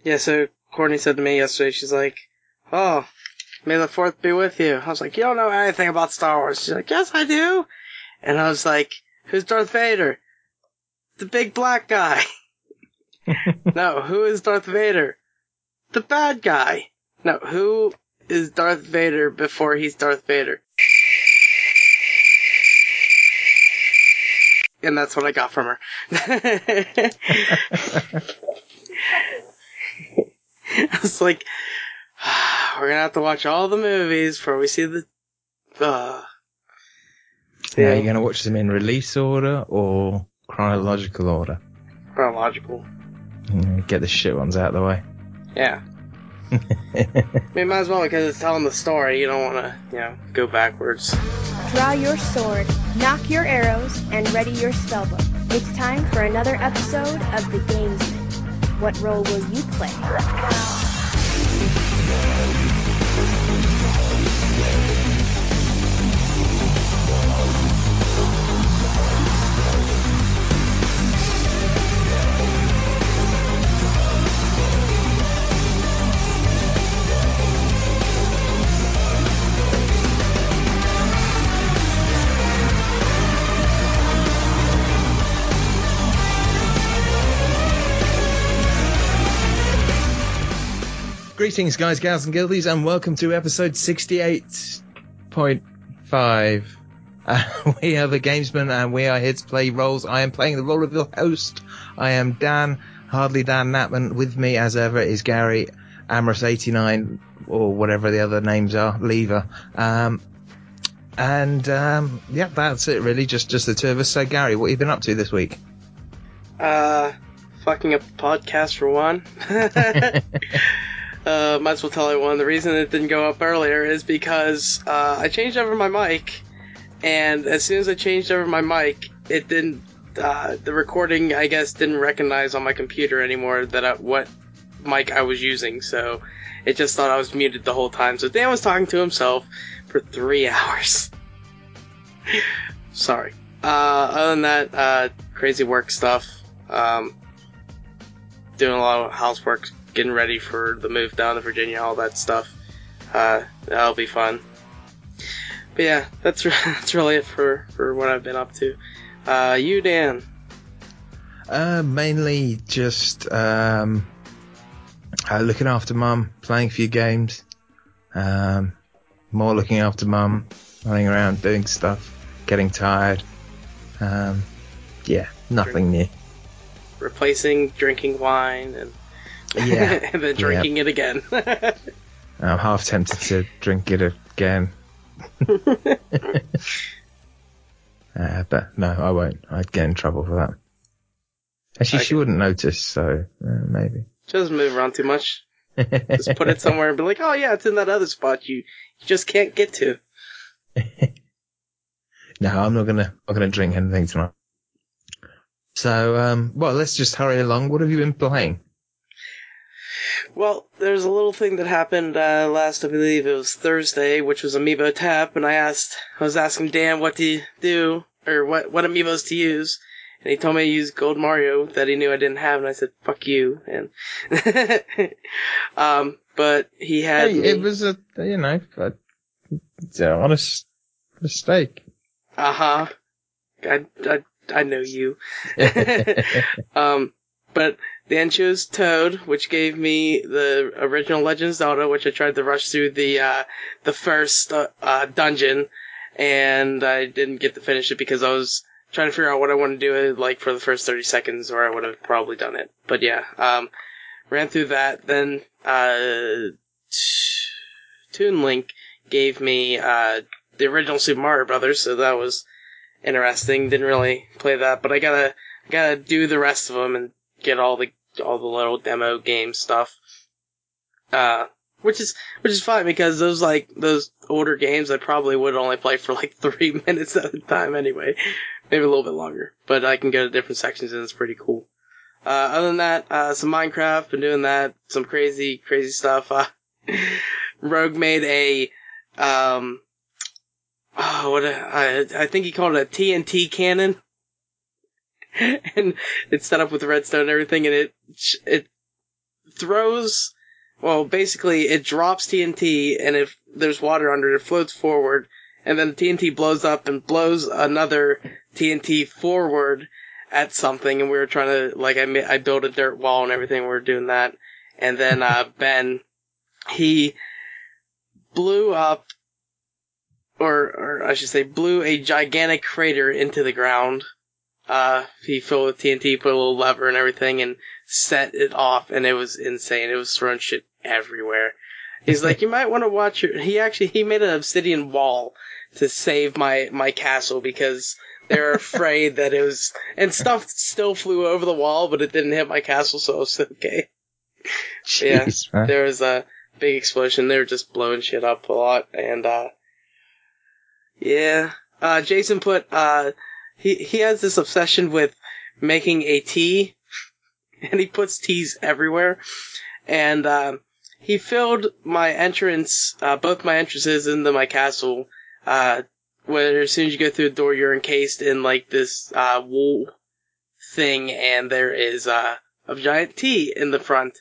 Yeah, so Courtney said to me yesterday, she's like, "Oh, may the 4th be with you." I was like, "You don't know anything about Star Wars." She's like, "Yes, I do." And I was like, "Who's Darth Vader?" "The big black guy." "No, who is Darth Vader?" "The bad guy." "No, who is Darth Vader before he's Darth Vader?" And that's what I got from her. I was like, we're gonna have to watch all the movies before we see the... Now, are you going to watch them in release order or chronological order? Chronological. Get the shit ones out of the way. Yeah. I mean, might as well, because it's telling the story. You don't want to, go backwards. Draw your sword, knock your arrows, and ready your spellbook. It's time for another episode of The Gamesman. What role will you play? Greetings, guys, gals, and guildies, and welcome to episode 68.5. We are the Gamesmen, and we are here to play roles. I am playing the role of the host. I am Dan, hardly Dan Natman. With me, as ever, is Gary, Amorous89, or whatever the other names are, Lever. Yeah, that's it, really. Just the two of us. So, Gary, what have you been up to this week? Fucking up the podcast for one. Might as well tell everyone the reason it didn't go up earlier is because I changed over my mic, and as soon as I changed over my mic, it didn't. The recording, I guess, didn't recognize on my computer anymore what mic I was using, so it just thought I was muted the whole time. So Dan was talking to himself for 3 hours. Sorry. Other than that, crazy work stuff. Doing a lot of housework. Getting ready for the move down to Virginia, all that stuff. That'll be fun. But yeah, that's really it for what I've been up to. You, Dan? Mainly just looking after Mum, playing a few games. More looking after Mum, running around doing stuff, getting tired. Yeah, nothing new. Replacing drinking wine and and then drinking it again. I'm half tempted to drink it again. But no, I won't. I'd get in trouble for that. Actually, she wouldn't notice, so maybe. She doesn't move around too much. Just put it somewhere and be like, oh yeah, it's in that other spot you just can't get to. No, I'm not gonna drink anything tonight. So, let's just hurry along. What have you been playing? Well, there's a little thing that happened last, I believe it was Thursday, which was Amiibo Tap, and I was asking Dan what to do, or what Amiibos to use, and he told me to use Gold Mario that he knew I didn't have, and I said, fuck you, and, but he had it was it's an honest mistake. Uh-huh. I know you. But Dan chose Toad, which gave me the original Legend of Zelda, which I tried to rush through the first dungeon, and I didn't get to finish it because I was trying to figure out what I wanted to do like for the first 30 seconds, or I would have probably done it. But yeah, ran through that. Then Toon Link gave me the original Super Mario Brothers, so that was interesting. Didn't really play that, but I gotta do the rest of them and get all the little demo game stuff. Which is fine because those older games I probably would only play for like 3 minutes at a time anyway. Maybe a little bit longer. But I can go to different sections and it's pretty cool. Other than that, some Minecraft, been doing that, some crazy stuff. Rogue made I think he called it a TNT cannon. And it's set up with redstone and everything, and throws. Well, basically, it drops TNT, and if there's water under it, it floats forward, and then the TNT blows up and blows another TNT forward at something, and we were trying to, like, I built a dirt wall and everything, we were doing that, and then, Ben, he blew up, or I should say, blew a gigantic crater into the ground. He filled with TNT, put a little lever and everything, and set it off, and it was insane. It was throwing shit everywhere. He's like, you might want to watch your... He made an obsidian wall to save my castle, because they were afraid that it was... And stuff still flew over the wall, but it didn't hit my castle, so it was okay. Jeez, yeah, man. there was a big explosion. They were just blowing shit up a lot, and, yeah. Jason put, he has this obsession with making a tea, and he puts teas everywhere, and, he filled my entrance, both my entrances into my castle, where as soon as you go through the door, you're encased in, like, this, wool thing, and there is, a giant T in the front.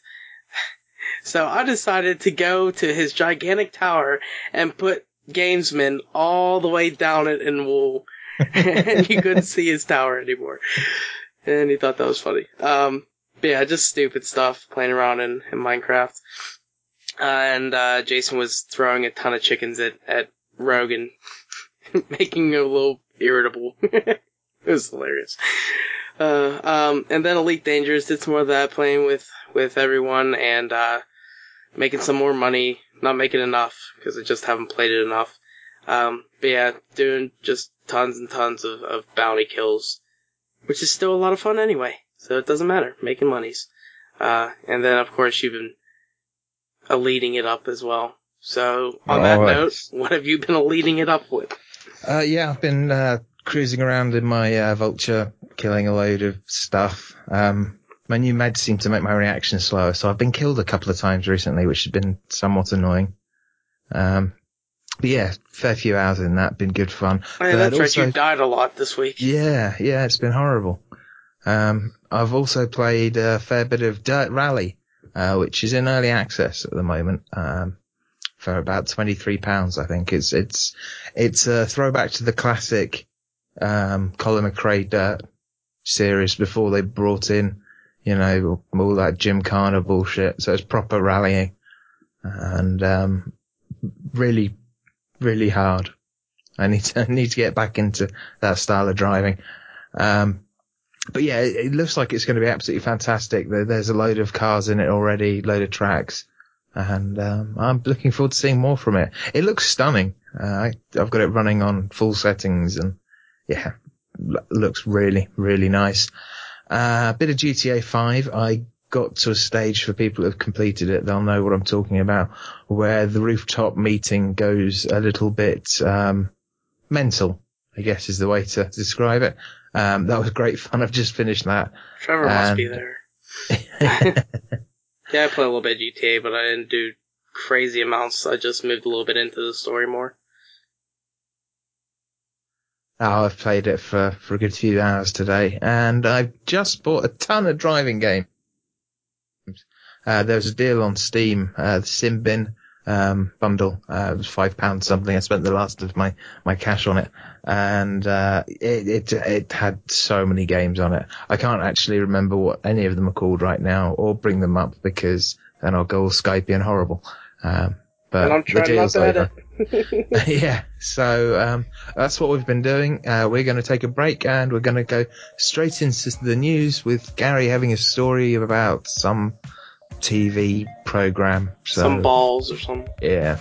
So I decided to go to his gigantic tower and put Gamesman all the way down it in wool. And you couldn't see his tower anymore. And he thought that was funny. But yeah, just stupid stuff, playing around in Minecraft. And Jason was throwing a ton of chickens at Rogue and making him a little irritable. It was hilarious. And then Elite Dangerous did some more of that, playing with everyone, and making some more money. Not making enough, because I just haven't played it enough. But yeah, doing just tons and tons of bounty kills, which is still a lot of fun anyway, so it doesn't matter, making monies. And then, of course, you've been eliteing it up as well. So, on that note, what have you been eliteing it up with? Yeah, I've been cruising around in my Vulture, killing a load of stuff. My new meds seem to make my reaction slower, so I've been killed a couple of times recently, which has been somewhat annoying. But yeah, fair few hours in that, been good fun. Oh, yeah, that's right, you died a lot this week. Yeah, it's been horrible. I've also played a fair bit of Dirt Rally, which is in early access at the moment, for about £23, I think. It's a throwback to the classic, Colin McRae Dirt series before they brought in, all that Gymkhana bullshit. So it's proper rallying, and, really, really hard. I need to get back into that style of driving. But yeah, it looks like it's going to be absolutely fantastic. There's a load of cars in it already, load of tracks, and I'm looking forward to seeing more from it. It looks stunning. I've got it running on full settings, and yeah, looks really, really nice. A bit of GTA 5. I got to a stage, for people who have completed it, they'll know what I'm talking about, where the rooftop meeting goes a little bit mental, I guess is the way to describe it. That was great fun. I've just finished that. Trevor must be there. Yeah, I played a little bit of GTA, but I didn't do crazy amounts. I just moved a little bit into the story more. Oh, I've played it for a good few hours today, and I've just bought a ton of driving games. There was a deal on Steam, the Simbin bundle. It was £5 something. I spent the last of my cash on it, and it had so many games on it. I can't actually remember what any of them are called right now, or bring them up, because then I'll go all Skypey and horrible. But and I'm trying the deal's not to over. Yeah, so that's what we've been doing. We're going to take a break, and we're going to go straight into the news with Gary having a story about some TV program. So, some balls or something. Yeah.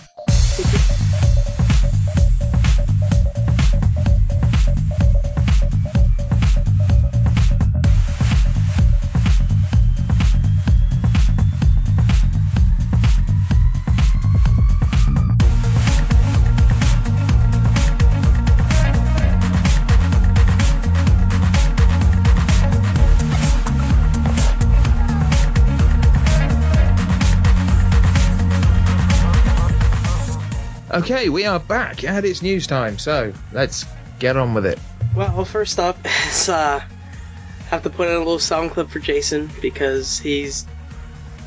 Okay, we are back, and it's news time, so let's get on with it. Well, first up is, have to put in a little sound clip for Jason, because he's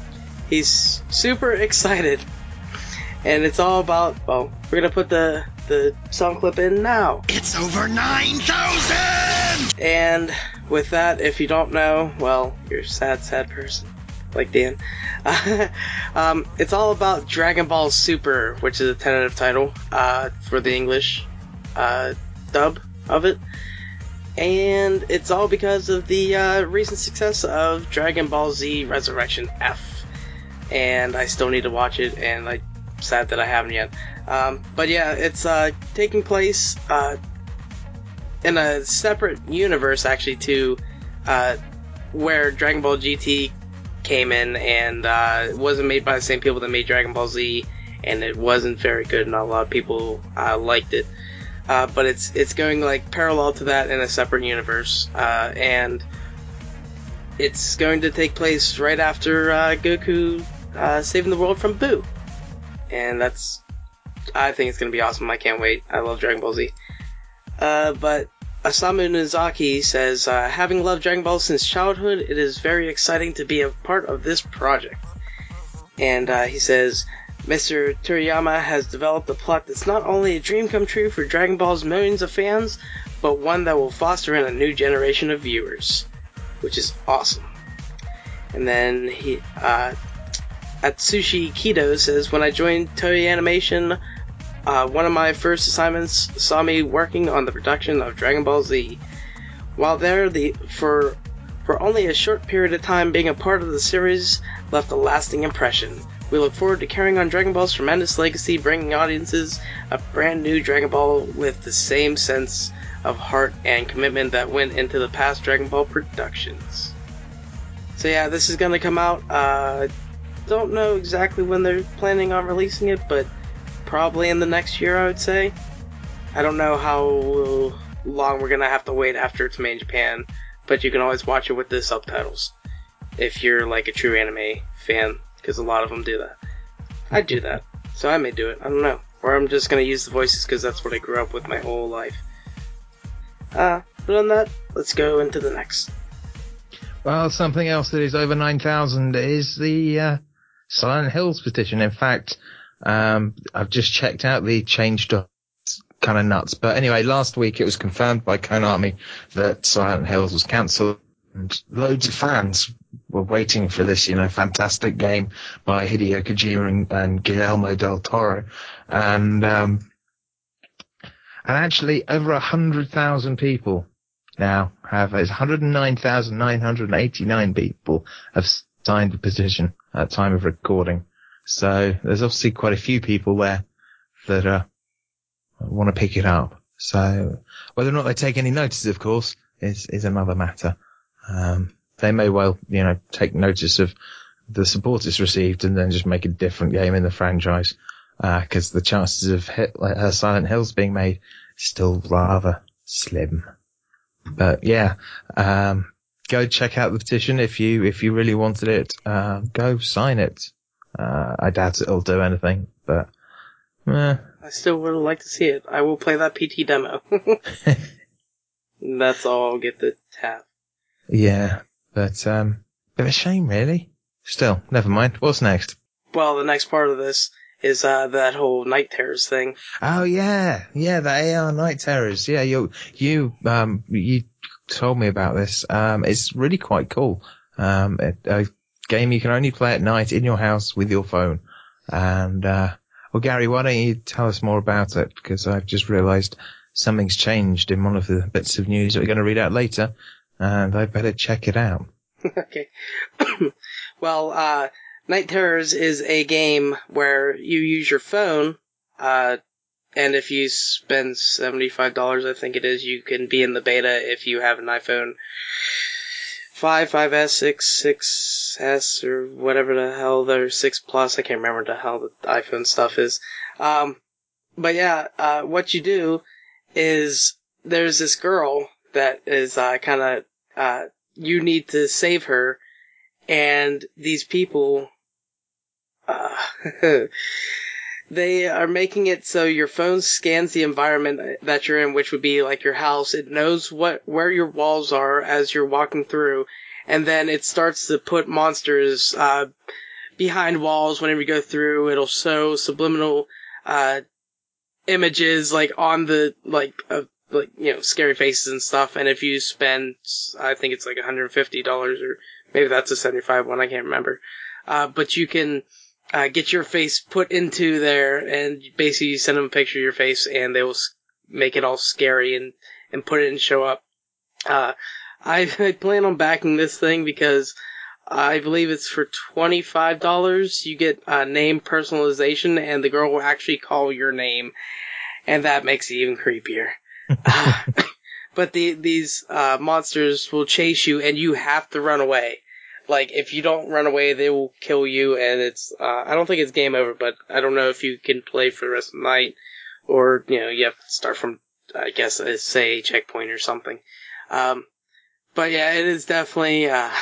he's super excited. And it's all about, well, we're gonna put the song clip in now. It's over 9,000! And with that, if you don't know, well, you're a sad person. Like Dan. It's all about Dragon Ball Super, which is a tentative title for the English dub of it. And it's all because of the recent success of Dragon Ball Z Resurrection F. And I still need to watch it, and I'm sad that I haven't yet. But yeah, it's taking place in a separate universe, actually, to where Dragon Ball GT came in, and it wasn't made by the same people that made Dragon Ball Z, and it wasn't very good, not a lot of people liked it. But it's going like parallel to that in a separate universe, and it's going to take place right after Goku saving the world from Boo. And I think it's going to be awesome. I can't wait. I love Dragon Ball Z. But Osamu Nozaki says, having loved Dragon Ball since childhood, it is very exciting to be a part of this project. And he says, Mr. Toriyama has developed a plot that's not only a dream come true for Dragon Ball's millions of fans, but one that will foster in a new generation of viewers, which is awesome. And then Atsushi Kido says, when I joined Toei Animation, one of my first assignments saw me working on the production of Dragon Ball Z. While there, for only a short period of time, being a part of the series left a lasting impression. We look forward to carrying on Dragon Ball's tremendous legacy, bringing audiences a brand new Dragon Ball with the same sense of heart and commitment that went into the past Dragon Ball productions. So yeah, this is gonna come out, don't know exactly when they're planning on releasing it, but probably in the next year, I would say. I don't know how long we're gonna have to wait after it's made in Japan, but you can always watch it with the subtitles if you're like a true anime fan, because a lot of them do that. I'd do that, so I may do it. I don't know. Or I'm just gonna use the voices because that's what I grew up with my whole life. But on that, let's go into the next. Well, something else that is over 9,000 is the Silent Hills petition. In fact, I've just checked out the change. Kind of nuts. But anyway, last week it was confirmed by Konami that Silent Hills was cancelled, and loads of fans were waiting for this, fantastic game by Hideo Kojima and Guillermo del Toro. And actually over 100,000 people now it's 109,989 people have signed the petition at time of recording. So there's obviously quite a few people there that want to pick it up. So whether or not they take any notice, of course, is another matter. They may well, take notice of the support it's received and then just make a different game in the franchise, because the chances of Silent Hills being made is still rather slim. But yeah, go check out the petition if you really wanted it. Go sign it. I doubt it'll do anything, but I still would like to see it. I will play that PT demo. That's all I'll get to have. Yeah, but bit of a shame, really. Still, never mind. What's next? Well, the next part of this is that whole Night Terrors thing. Oh yeah, the AR Night Terrors. Yeah, you told me about this. It's really quite cool. A game you can only play at night in your house with your phone. And well, Gary, why don't you tell us more about it? Because I've just realised something's changed in one of the bits of news that we're going to read out later, and I better check it out. Okay. Well, Night Terrors is a game where you use your phone, and if you spend $75, I think it is, you can be in the beta if you have an iPhone 5, 5S, 6, 6S, or whatever the hell, they're 6 Plus, I can't remember the hell the iPhone stuff is. But yeah, what you do is, there's this girl that is, you need to save her, and these people, they are making it so your phone scans the environment that you're in, which would be like your house. It knows where your walls are as you're walking through, and then it starts to put monsters behind walls, whenever you go through, it'll show subliminal, images, like, on the, scary faces and stuff, and if you spend, I think it's like $150, or maybe that's a 75 one, I can't remember, but you can, get your face put into there, and basically you send them a picture of your face, and they will make it all scary and put it and show up. I plan on backing this thing because I believe it's for $25. You get name personalization, and the girl will actually call your name, and that makes it even creepier. But these monsters will chase you, and you have to run away. Like, if you don't run away, they will kill you, and it's, I don't think it's game over, but I don't know if you can play for the rest of the night, or, you have to start from, I guess, say, a checkpoint or something. But yeah, it is definitely,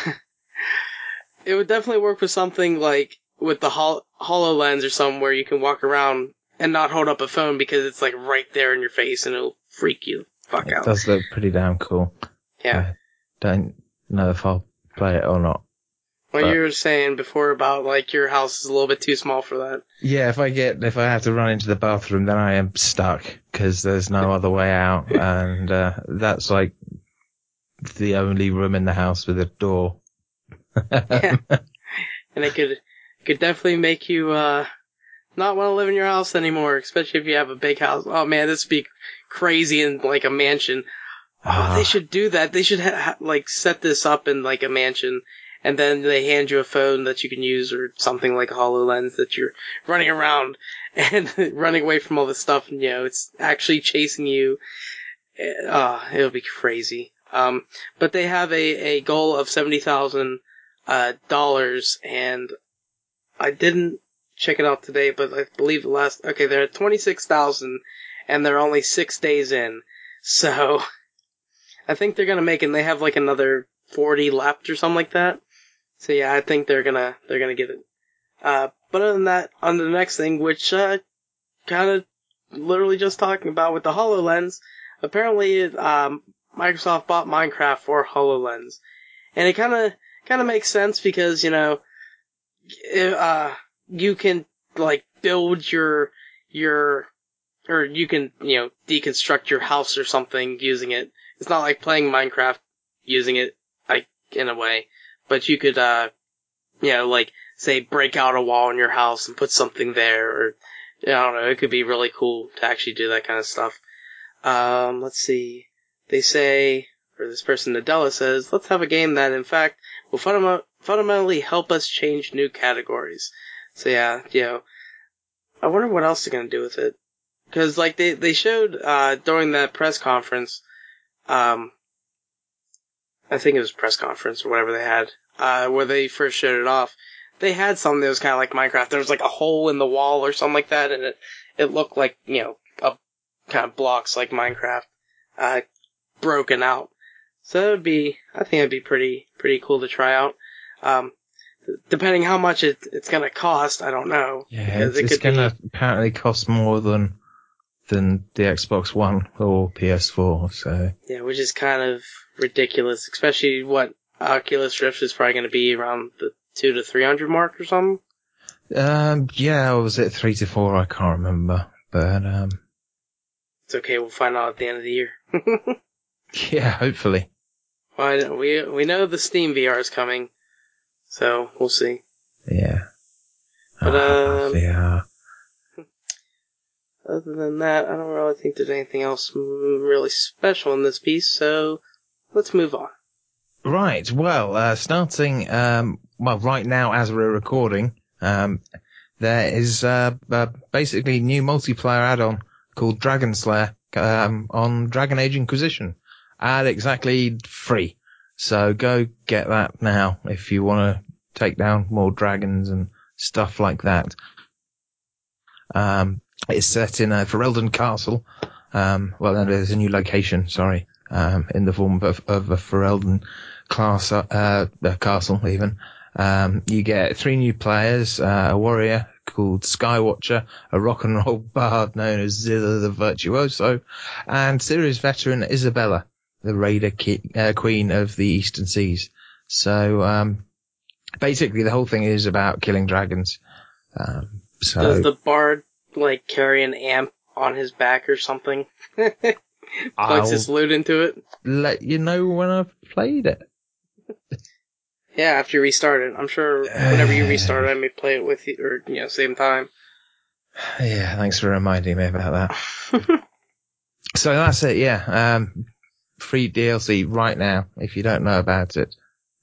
it would definitely work with something like, with the HoloLens or something where you can walk around and not hold up a phone because it's, like, right there in your face, and it'll freak you the fuck out. It does look pretty damn cool. Yeah. I don't know if I'll play it or not. Well, you were saying before about, like, your house is a little bit too small for that. Yeah, if I have to run into the bathroom, then I am stuck, because there's no other way out, and, that's, like, the only room in the house with a door. Yeah. And it could definitely make you, not want to live in your house anymore, especially if you have a big house. Oh man, this would be crazy in, like, a mansion. Oh, they should do that. They should, set this up in, like, a mansion, and then they hand you a phone that you can use, or something like a HoloLens, that you're running around and running away from all this stuff, and, it's actually chasing you. It'll be crazy. But they have a goal of $70,000, and I didn't check it out today, but I believe they're at 26,000, and they're only 6 days in, so I think they're gonna make it, and they have, like, another 40 left or something like that. So yeah, I think they're gonna get it. But other than that, on to the next thing, which, kind of literally just talking about with the HoloLens, apparently, Microsoft bought Minecraft for HoloLens. And it kind of makes sense because, you can, like, build or you can, deconstruct your house or something using it. It's not like playing Minecraft using it, like, in a way. But you could, say break out a wall in your house and put something there, or, I don't know, it could be really cool to actually do that kind of stuff. Let's see. They say, or this person, Nadella, says, let's have a game that, in fact, will fundamentally help us change new categories. So yeah, I wonder what else they're gonna do with it. Cause, like, they showed, during that press conference, I think it was a press conference or whatever they had, where they first showed it off. They had something that was kind of like Minecraft. There was like a hole in the wall or something like that, and it looked like, a kind of blocks like Minecraft, broken out. So I think it'd be pretty cool to try out. Depending how much it's gonna cost, I don't know. Yeah, it's gonna apparently cost more than the Xbox One or PS4, so. Yeah, which is kind of ridiculous, especially what Oculus Rift is probably gonna be around the $200 to $300 mark or something. Yeah, or was it 3 to 4? I can't remember, but it's okay. We'll find out at the end of the year. Yeah, hopefully. Well, we know the Steam VR is coming, so we'll see. Yeah. But VR. Other than that, I don't really think there's anything else really special in this piece, so let's move on. Right, well, starting, right now as we're recording, there is basically new multiplayer add-on called Dragon Slayer on Dragon Age Inquisition at exactly free. So go get that now if you want to take down more dragons and stuff like that. It's set in Ferelden Castle. Well, there's a new location, sorry, in the form of a Ferelden castle even. You get 3 new players, a warrior called Skywatcher, a rock and roll bard known as Zilla the Virtuoso, and series veteran Isabella, the raider queen of the Eastern Seas. So, basically the whole thing is about killing dragons. So Does the bard, like, carry an amp on his back or something? Plugs his loot into it? let you know when I've played it. Yeah, after you restart it. I'm sure whenever you restart it, I may play it with you, or, same time. Yeah, thanks for reminding me about that. So that's it, yeah. Free DLC right now, if you don't know about it.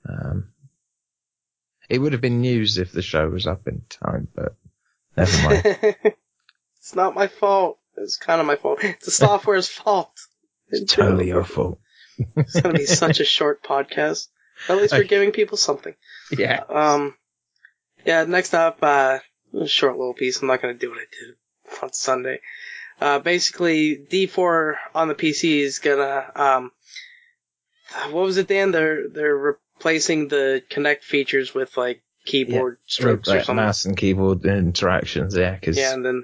It would have been news if the show was up in time, but never mind. It's not my fault. It's kind of my fault. It's the software's fault. It's totally your fault. It's going to be such a short podcast. At least we're giving people something. Yeah. Yeah, next up, a short little piece. I'm not going to do what I did on Sunday. Basically, D4 on the PC is gonna, what was it, Dan? They're replacing the Kinect features with, like, keyboard strokes or something. Mouse and keyboard interactions, yeah. And then...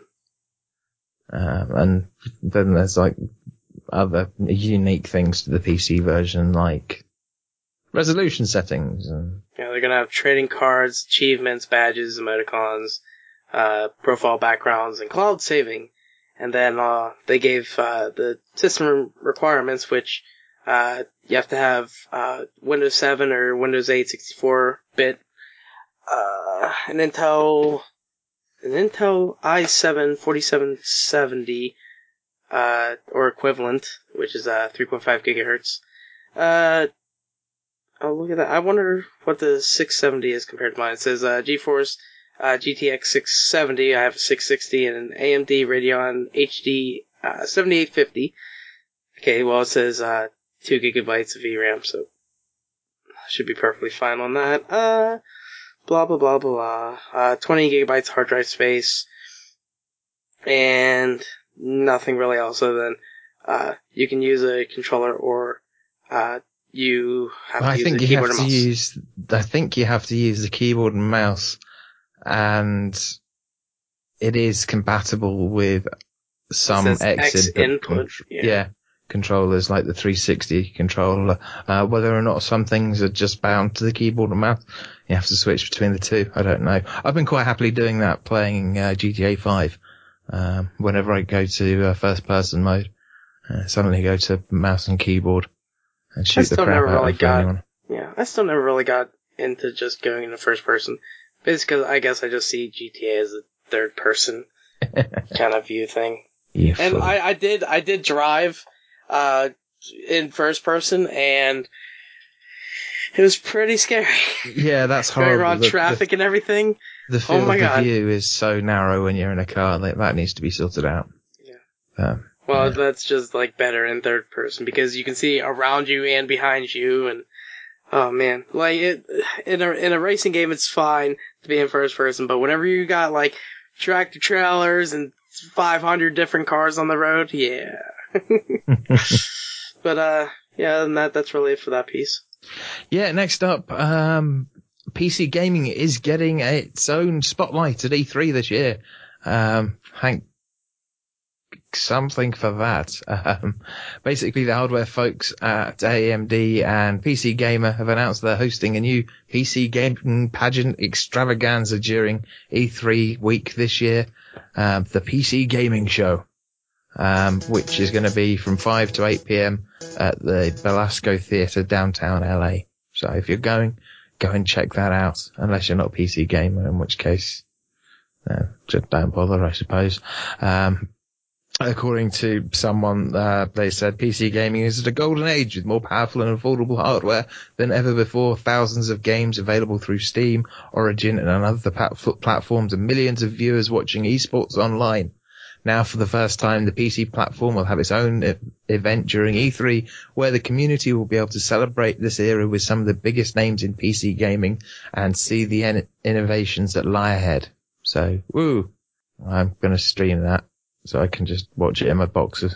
and then there's, like, other unique things to the PC version, like resolution settings. Yeah, they're gonna have trading cards, achievements, badges, emoticons, profile backgrounds, and cloud saving. And then they gave the system requirements, which you have to have Windows 7 or Windows 8 64-bit, an Intel i7 4770 or equivalent, which is 3.5 gigahertz. Oh, look at that. I wonder what the 670 is compared to mine. It says GeForce GTX 670. I have a 660 and an AMD Radeon HD 7850. Okay, well, it says 2 gigabytes of VRAM, so should be perfectly fine on that. Blah, blah, blah, blah. 20 gigabytes hard drive space. And nothing really else other than you can use a controller or you have to use a keyboard and mouse. I think you have to use the keyboard and mouse, and it is compatible with some X input. Controllers like the 360 controller. Whether or not some things are just bound to the keyboard and mouse, you have to switch between the two. I don't know. I've been quite happily doing that playing GTA 5. Whenever I go to first person mode, suddenly go to mouse and keyboard and shoot the crap out of anyone. Yeah, I still never really got into just going into first person. Basically, I guess I just see GTA as a third person kind of view thing. And I did drive in first person, and it was pretty scary. Yeah, that's horrible. Going around traffic and everything. The field of view is so narrow when you're in a car. That needs to be sorted out. Yeah. That's just like better in third person because you can see around you and behind you, and oh man, like in a racing game, it's fine to be in first person, but whenever you got like tractor trailers and 500 different cars on the road, yeah. But yeah, and that's really it for that piece. Yeah, next up, PC gaming is getting its own spotlight at E3 this year. Thank something for that. Basically, the hardware folks at AMD and PC Gamer have announced they're hosting a new PC gaming pageant extravaganza during E3 week this year. The PC Gaming Show, which is going to be from 5 to 8 p.m. at the Belasco Theatre downtown LA. So if you're going, go and check that out, unless you're not a PC gamer, in which case, just don't bother, I suppose. According to someone, they said PC gaming is at a golden age with more powerful and affordable hardware than ever before. Thousands of games available through Steam, Origin, and other platforms, and millions of viewers watching esports online. Now, for the first time, the PC platform will have its own event during E3, where the community will be able to celebrate this era with some of the biggest names in PC gaming and see the innovations that lie ahead. So, woo! I'm going to stream that so I can just watch it in my boxes.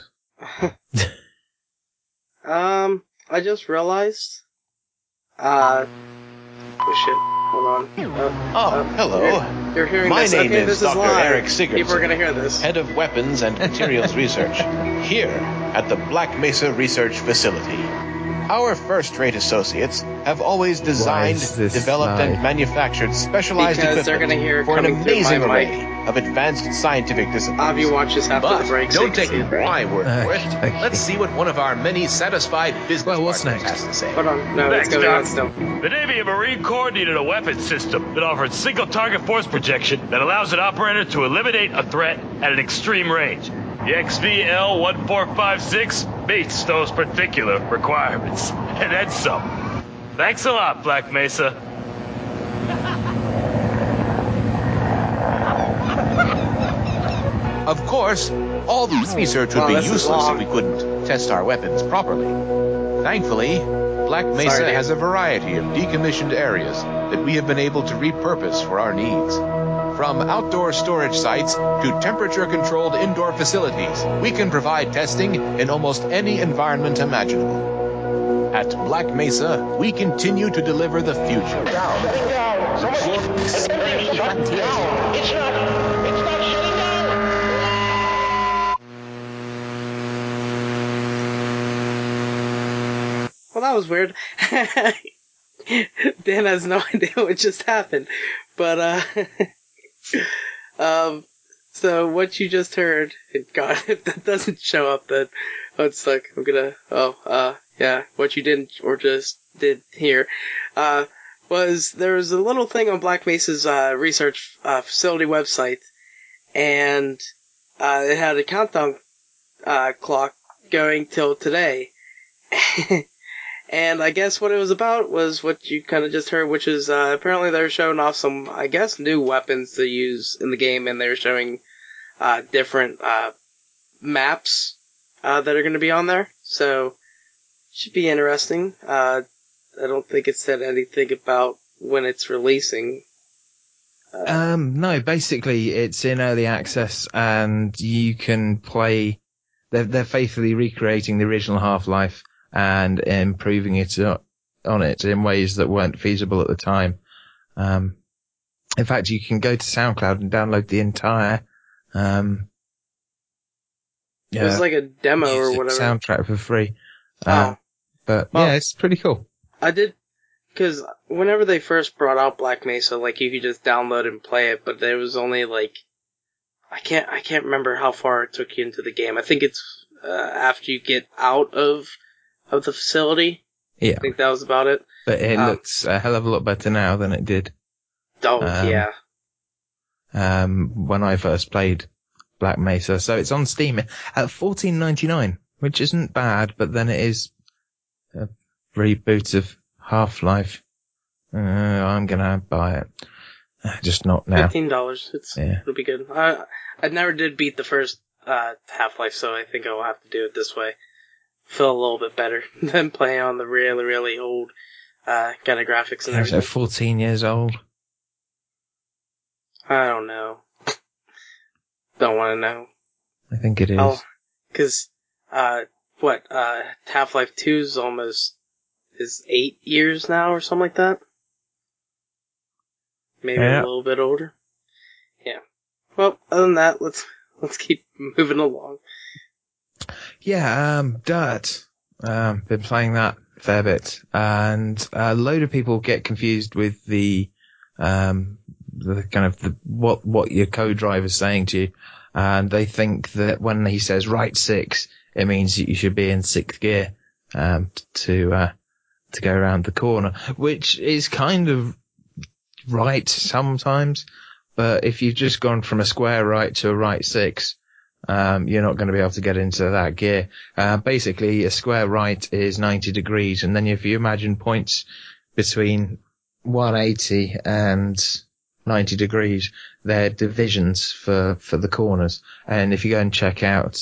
I just realized. Oh shit! Hold on. Hello. You're hearing My this. name Okay, is this Dr. is live. Eric Sigurdson, People are gonna hear this. Head of Weapons and Materials Research, here at the Black Mesa Research Facility. Our first-rate associates have always designed, developed, and manufactured specialized Because they're equipment gonna hear for an coming through amazing my mic. array of advanced scientific disciplines. Avi watches after But the break. so you don't can take see it. my word for it. Okay. Let's see what one of our many satisfied business Well, what's partners next? has to say. Hold on. No, it's Next going on up, still. the Navy and Marine Corps needed a weapons system that offered single target force projection that allows an operator to eliminate a threat at an extreme range. The XVL-1456 meets those particular requirements. And then some. Thanks a lot, Black Mesa. Of course, all this research would be this is useless long. if we couldn't test our weapons properly. Thankfully, Black Mesa Sorry, Dave. has a variety of decommissioned areas that we have been able to repurpose for our needs. From outdoor storage sites to temperature-controlled indoor facilities, we can provide testing in almost any environment imaginable. At Black Mesa, we continue to deliver the future. Well, that was weird. Dan has no idea what just happened. But, so what you just heard, God, if that doesn't show up, then it's like, I'm gonna, yeah, what you didn't, or just did hear, was there was a little thing on Black Mesa's, research, facility website, and, it had a countdown, clock going till today. And I guess what it was about was what you kind of just heard, which is apparently they're showing off some, I guess, new weapons to use in the game, and they're showing different maps that are going to be on there. So, should be interesting. I don't think it said anything about when it's releasing. No, basically it's in early access and you can play. They're faithfully recreating the original Half-Life and improving it on it in ways that weren't feasible at the time. In fact, you can go to SoundCloud and download the entire It was like a demo or whatever. soundtrack for free. Oh. But Well, yeah, it's pretty cool. I did, because whenever they first brought out Black Mesa, like, you could just download and play it, but there was only, like, I can't remember how far it took you into the game. I think it's after you get out of the facility. Yeah. I think that was about it. But it looks a hell of a lot better now than it did. Oh, yeah. When I first played Black Mesa. So it's on Steam at $14.99, which isn't bad, but then it is a reboot of Half-Life. I'm gonna buy it. Just not now. $15. It'll be good. I never did beat the first Half-Life, so I think I'll have to do it this way. Feel a little bit better than playing on the really, really old kind of graphics and everything. So 14 years old. I don't know. Don't want to know. I think it is. Oh, because Half-Life 2 is 8 years now or something like that. Maybe a little bit older. Yeah. Well, other than that, let's keep moving along. Yeah, Dirt. Been playing that a fair bit, and a load of people get confused with the kind of what your co-driver's saying to you, and they think that when he says right 6, it means that you should be in 6th gear to go around the corner, which is kind of right sometimes, but if you've just gone from a square right to a right 6, you're not going to be able to get into that gear. Basically, a square right is 90 degrees, and then if you imagine points between 180 and 90 degrees, they're divisions for the corners. And if you go and check out,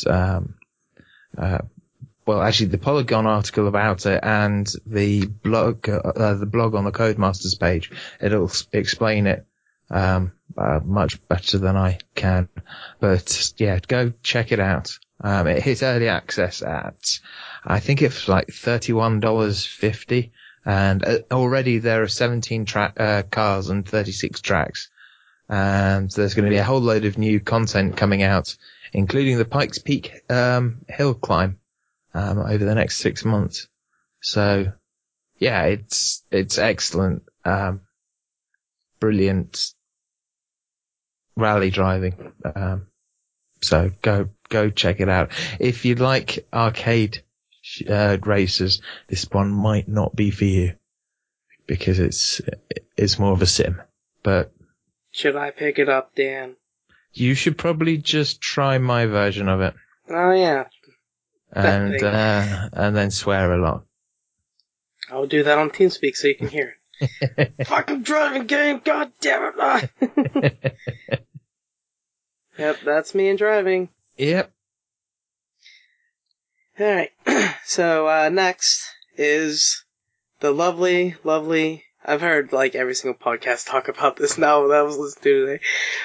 the Polygon article about it and the blog on the Codemasters page, it'll explain it much better than I can. But yeah, go check it out. It hit early access at, I think it's like $31.50, and already there are 17 cars and 36 tracks. And there's going to be a whole load of new content coming out, including the Pikes Peak hill climb over the next 6 months. So, yeah, it's excellent. Brilliant rally driving. So go check it out. If you like arcade races, this one might not be for you because it's more of a sim. But should I pick it up, Dan? You should probably just try my version of it. Oh yeah. And then swear a lot. I'll do that on TeamSpeak so you can hear it. Fucking driving game, god damn it! Yep, that's me and driving. Yep. Alright, so next is the lovely, I've heard like every single podcast talk about this now that I was listening to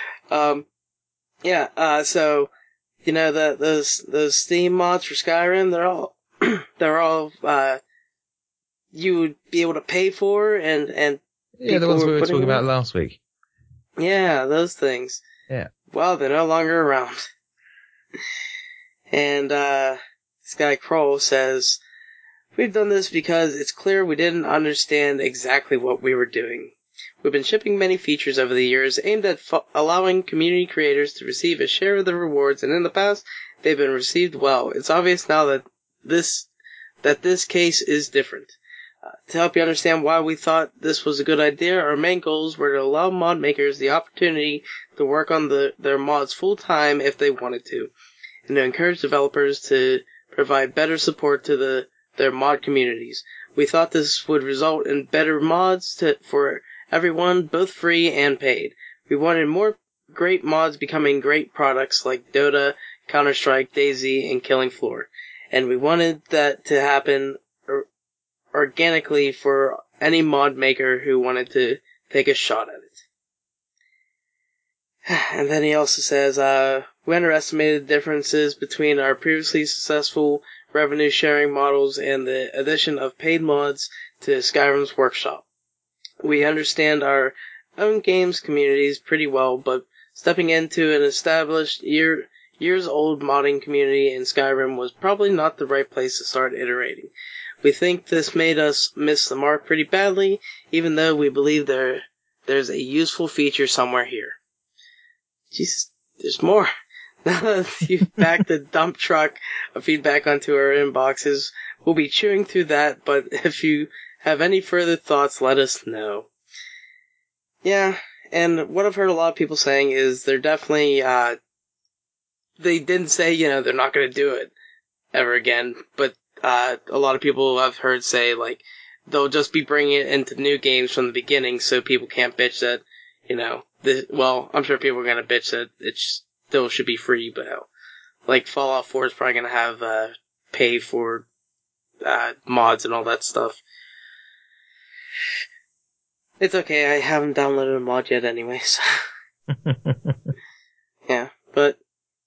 today. So, you know, those Steam mods for Skyrim, they're all, you would be able to pay for and yeah, the ones we were talking about last week. Yeah, those things. Yeah. Well, they're no longer around. And, this guy Kroll says, we've done this because it's clear we didn't understand exactly what we were doing. We've been shipping many features over the years aimed at allowing community creators to receive a share of the rewards, and in the past, they've been received well. It's obvious now that this case is different. To help you understand why we thought this was a good idea, our main goals were to allow mod makers the opportunity to work on their mods full-time if they wanted to, and to encourage developers to provide better support to their mod communities. We thought this would result in better mods for everyone, both free and paid. We wanted more great mods becoming great products like Dota, Counter-Strike, DayZ, and Killing Floor. And we wanted that to happen organically for any mod maker who wanted to take a shot at it. And then he also says, we underestimated the differences between our previously successful revenue sharing models and the addition of paid mods to Skyrim's workshop. We understand our own games communities pretty well, but stepping into an established years-old modding community in Skyrim was probably not the right place to start iterating. We think this made us miss the mark pretty badly, even though we believe there's a useful feature somewhere here. Jesus, there's more. Now that you've backed the dump truck of feedback onto our inboxes, we'll be chewing through that, but if you have any further thoughts, let us know. Yeah, and what I've heard a lot of people saying is they're definitely, they didn't say, they're not going to do it ever again, but a lot of people I've heard say, like, they'll just be bringing it into new games from the beginning so people can't bitch that, well, I'm sure people are going to bitch that it still should be free, but hell. Like, Fallout 4 is probably going to have pay for mods and all that stuff. It's okay, I haven't downloaded a mod yet anyway, so. Yeah, but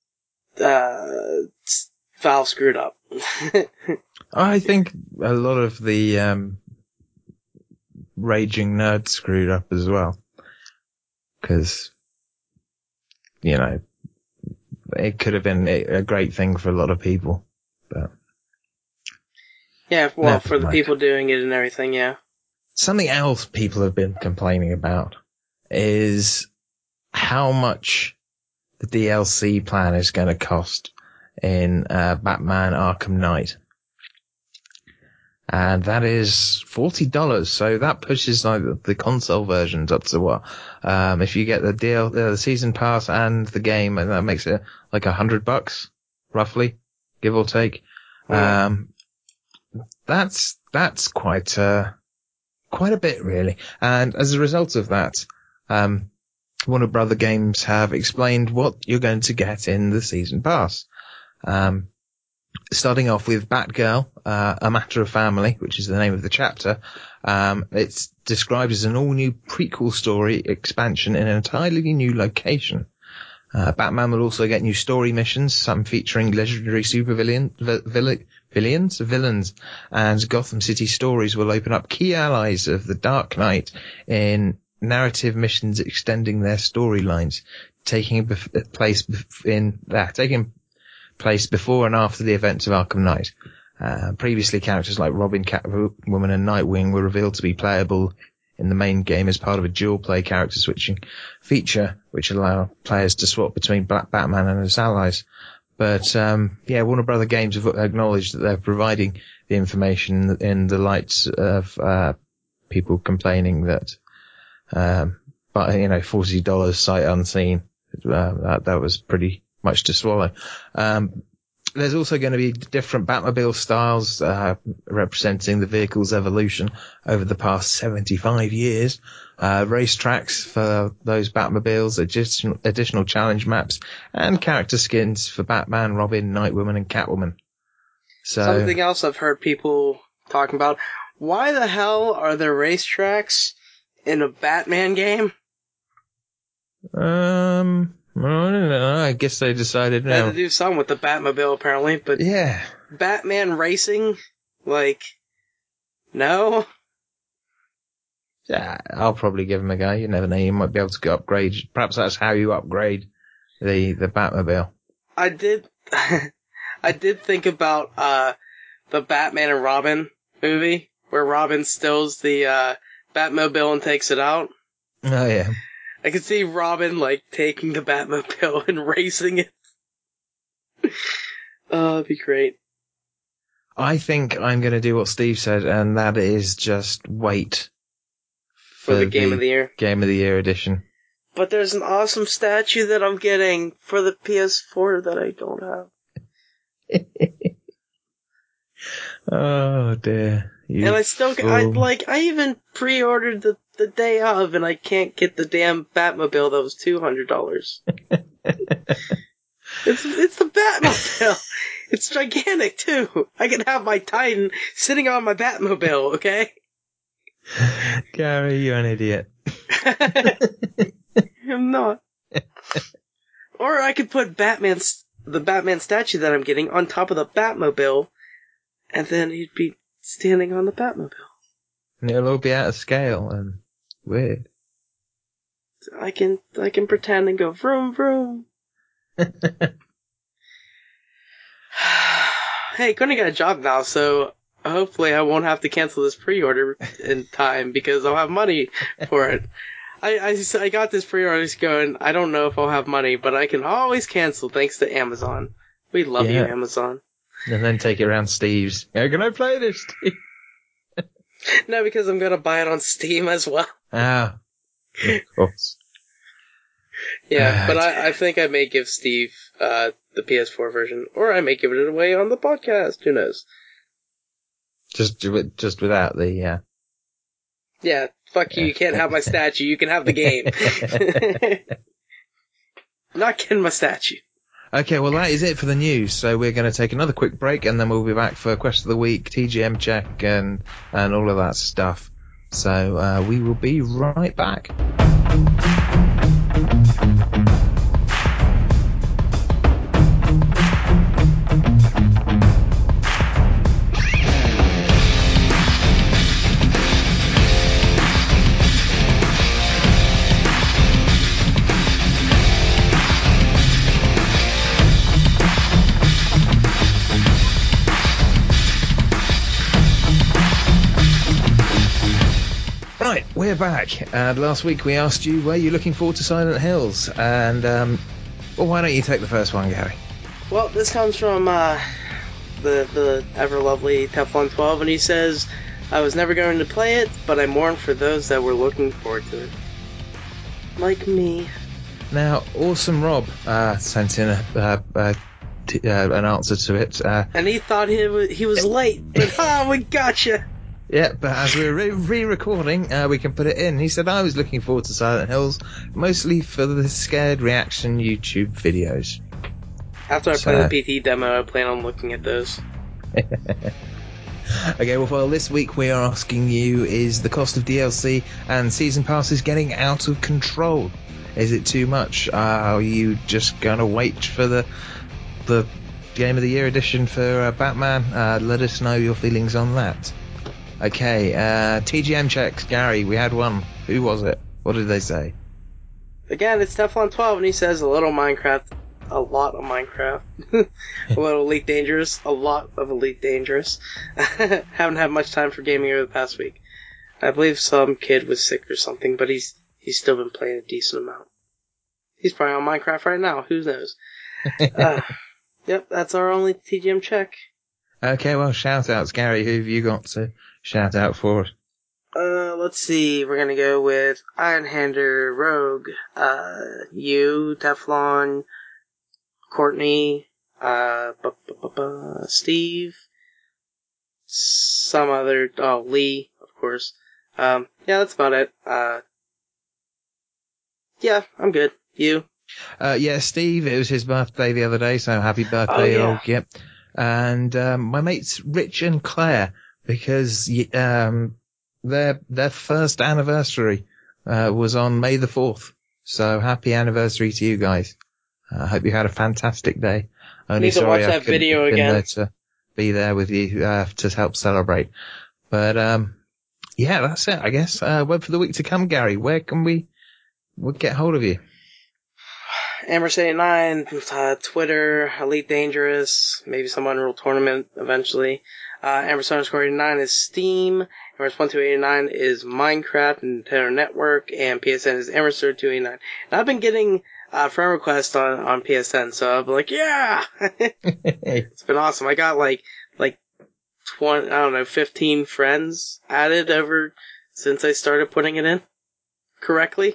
Valve screwed up. I think a lot of the raging nerds screwed up as well. Because, it could have been a great thing for a lot of people. But yeah, well, for the people doing it and everything, yeah. Something else people have been complaining about is how much the DLC plan is going to cost in Batman Arkham Knight. And that is $40, so that pushes like the console versions up to what? If you get the season pass and the game, and that makes it like $100, roughly, give or take. That's quite a bit, really. And as a result of that, Warner Brother Games have explained what you're going to get in the season pass. Starting off with Batgirl, A Matter of Family, which is the name of the chapter. It's described as an all-new prequel story expansion in an entirely new location. Batman will also get new story missions, some featuring legendary supervillains, and Gotham City stories will open up key allies of the Dark Knight in narrative missions extending their storylines, taking place before and after the events of Arkham Knight. Previously, characters like Robin, Catwoman, and Nightwing were revealed to be playable in the main game as part of a dual-play character switching feature, which allow players to swap between Black Batman and his allies. But Warner Brother Games have acknowledged that they're providing the information in the light of people complaining that, $40 sight unseen. That was pretty much to swallow. There's also going to be different Batmobile styles representing the vehicle's evolution over the past 75 years. Racetracks for those Batmobiles, additional challenge maps, and character skins for Batman, Robin, Nightwoman, and Catwoman. So something else I've heard people talking about: why the hell are there racetracks in a Batman game? I don't know. I guess they decided They had to do something with the Batmobile, apparently, but yeah, Batman racing, no. Yeah, I'll probably give him a go. You never know. You might be able to upgrade. Perhaps that's how you upgrade the Batmobile. I did think about the Batman and Robin movie where Robin steals the Batmobile and takes it out. Oh yeah. I could see Robin taking the Batmobile and racing it. Oh, that'd be great. I think I'm going to do what Steve said, and that is just wait for the Game of the Year. Game of the Year edition. But there's an awesome statue that I'm getting for the PS4 that I don't have. Oh dear. And I still, I even pre-ordered the day of, and I can't get the damn Batmobile that was $200. It's the Batmobile. It's gigantic too. I can have my Titan sitting on my Batmobile, okay? Gary, you're an idiot. I'm not. Or I could put the Batman statue that I'm getting on top of the Batmobile, and then he'd be standing on the Batmobile. And it'll all be out of scale and weird. I can pretend and go vroom vroom. Hey, Courtney got a job now, so hopefully I won't have to cancel this pre-order in time because I'll have money for it. I got this pre-order going, I don't know if I'll have money, but I can always cancel thanks to Amazon. We love you, Amazon. And then take it around Steve's. How can I play this, Steve? No, because I'm going to buy it on Steam as well. Ah, of course. Yeah, but I think I may give Steve the PS4 version, or I may give it away on the podcast. Who knows? Just without the. Yeah, fuck you. You can't have my statue. You can have the game. Not getting my statue. Okay, well that is it for the news. So we're going to take another quick break, and then we'll be back for Question of the Week, TGM check, and all of that stuff. So we will be right back. Right, we're back. Last week we asked you, were you looking forward to Silent Hills? And, why don't you take the first one, Gary? Well, this comes from the ever lovely Teflon 12, and he says, I was never going to play it, but I mourn for those that were looking forward to it. Like me. Now, Awesome Rob sent in an answer to it. And he thought he was late, but we gotcha! Yeah, but as we're re-recording, we can put it in. He said, I was looking forward to Silent Hills, mostly for the scared reaction YouTube videos. After I play the PT demo, I plan on looking at those. Okay, well, this week we are asking you, is the cost of DLC and season passes getting out of control? Is it too much? Are you just going to wait for the Game of the Year edition for Batman? Let us know your feelings on that. Okay, TGM checks. Gary, we had one. Who was it? What did they say? Again, it's Teflon 12, and he says a little Minecraft a lot of Minecraft. A little Elite Dangerous. A lot of Elite Dangerous. Haven't had much time for gaming over the past week. I believe some kid was sick or something, but he's still been playing a decent amount. He's probably on Minecraft right now. Who knows? Yep, that's our only TGM check. Okay, well, shout outs. Gary, who have you got to shout out for us? Let's see. We're gonna go with Ironhander, Rogue, you, Teflon, Courtney, Steve, some other, Lee, of course. Yeah, that's about it. Yeah, I'm good. You? Yeah, Steve, it was his birthday the other day, so happy birthday, yeah. old Yep. And, my mates Rich and Claire, because, their first anniversary, was on May the 4th. So happy anniversary to you guys. I hope you had a fantastic day. Only Need to sorry watch that video been again. there to be there with you, to help celebrate. But, yeah, that's it, I guess. Web for the week to come, Gary. Where can we'll get hold of you? Amber's89, Twitter, Elite Dangerous, maybe some Unreal Tournament eventually. Amber's_89 is Steam. Amber's1289 is Minecraft and Nintendo Network, and PSN is Amber's289. And I've been getting friend requests on PSN, so I'll be like, yeah! It's been awesome. I got like 20, 15 friends added over since I started putting it in correctly.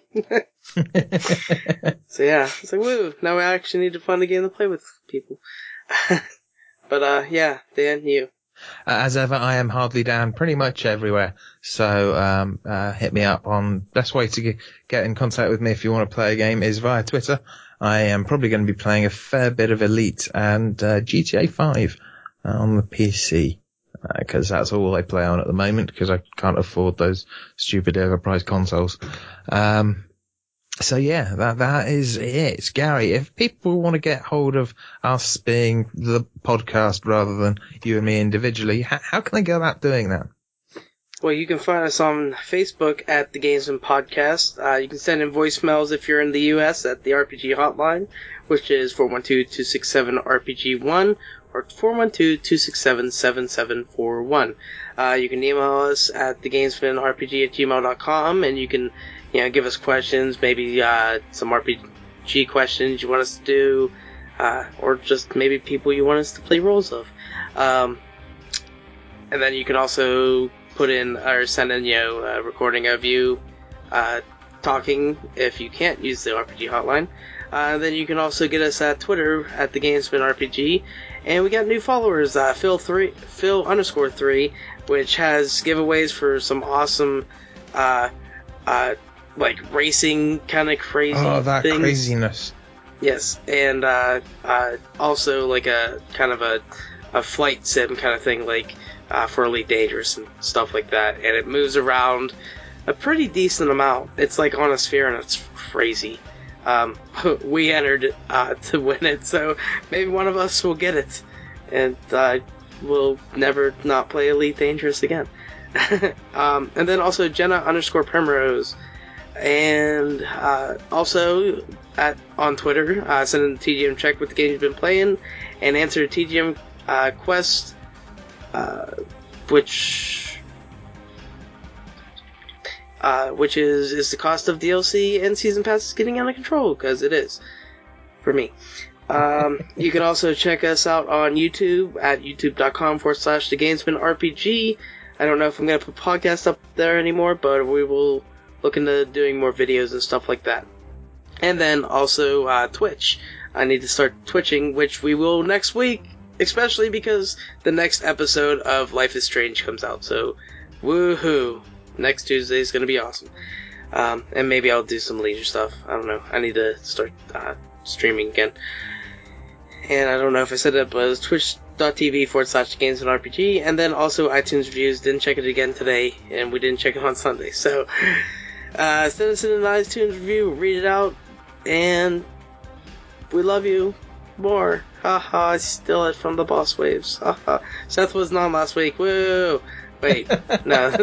So yeah, it's like, woo, now I actually need to find a game to play with people. But yeah, Dan, you. As ever, I am Hardly Dan pretty much everywhere. So, hit me up on best way to get in contact with me if you want to play a game is via Twitter. I am probably going to be playing a fair bit of Elite and, GTA 5 on the PC. Cause that's all I play on at the moment because I can't afford those stupid overpriced consoles. So yeah, that is it. Gary, if people want to get hold of us being the podcast rather than you and me individually, how can they go about doing that? Well, you can find us on Facebook at the Gamesman Podcast. You can send in voicemails if you're in the U.S. at the RPG Hotline, which is 412-267-RPG1 or 412-267-7741. You can email us at thegamesmanrpg@gmail.com, and you can, give us questions, maybe some RPG questions you want us to do, or just maybe people you want us to play roles of. And then you can also put in or send in, a recording of you talking if you can't use the RPG hotline. Then you can also get us at Twitter at the GameSpinRPG, and we got new followers, Phil_3, which has giveaways for some awesome, like racing kind of crazy that things. Craziness. Yes, and also like a kind of a flight sim kind of thing, like for Elite Dangerous and stuff like that, and it moves around a pretty decent amount. It's like on a sphere, and it's crazy. We entered to win it, so maybe one of us will get it, and we'll never not play Elite Dangerous again. And then also Jenna_Primrose, and also on Twitter, send in the TGM check with the game you've been playing, and answer TGM quest, which is the cost of DLC and season passes getting out of control, because it is for me. You can also check us out on YouTube at youtube.com/thegamesmanrpg. I don't know if I'm going to put podcasts up there anymore, but we will look into doing more videos and stuff like that. And then also Twitch. I need to start twitching, which we will next week, especially because the next episode of Life is Strange comes out. So, woohoo! Next Tuesday is going to be awesome. And maybe I'll do some leisure stuff. I don't know. I need to start streaming again. And I don't know if I said it, but it was twitch.tv/GamesandRPG. And then also iTunes reviews. Didn't check it again today, and we didn't check it on Sunday. So, send us in an iTunes review, read it out, and we love you more. Haha, I steal it from the boss waves. Haha. Seth was on last week. Woo! Wait, no.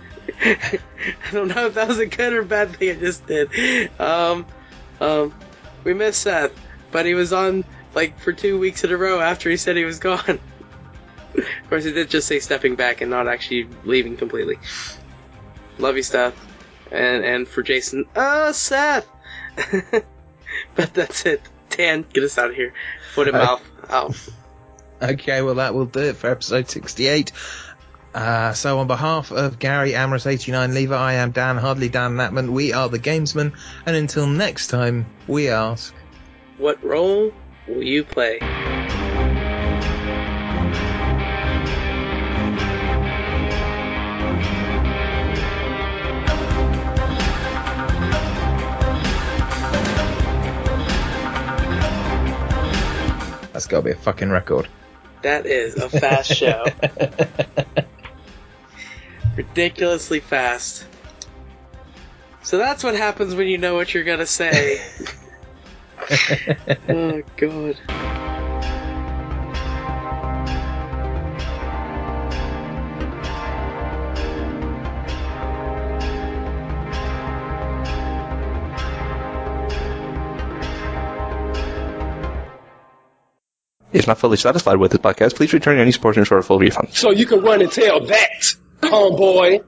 I don't know if that was a good or bad thing I just did. We miss Seth, but he was on, like, for 2 weeks in a row after he said he was gone. Of course, he did just say stepping back and not actually leaving completely. Love you, Seth. And for Jason, Seth! But that's it. Dan, get us out of here. Foot and mouth out. Okay, well, that will do it for episode 68. So on behalf of Gary, Amorous89, Lever, I am Dan, Hardly Dan Natman, we are the Gamesmen, and until next time, we ask... What role will you play? That's gotta be a fucking record. That is a fast show. Ridiculously fast. So that's what happens when you know what you're gonna say. Oh, God. Is not fully satisfied with this podcast, please return any portion for a full refund. So you can run and tell that, homeboy.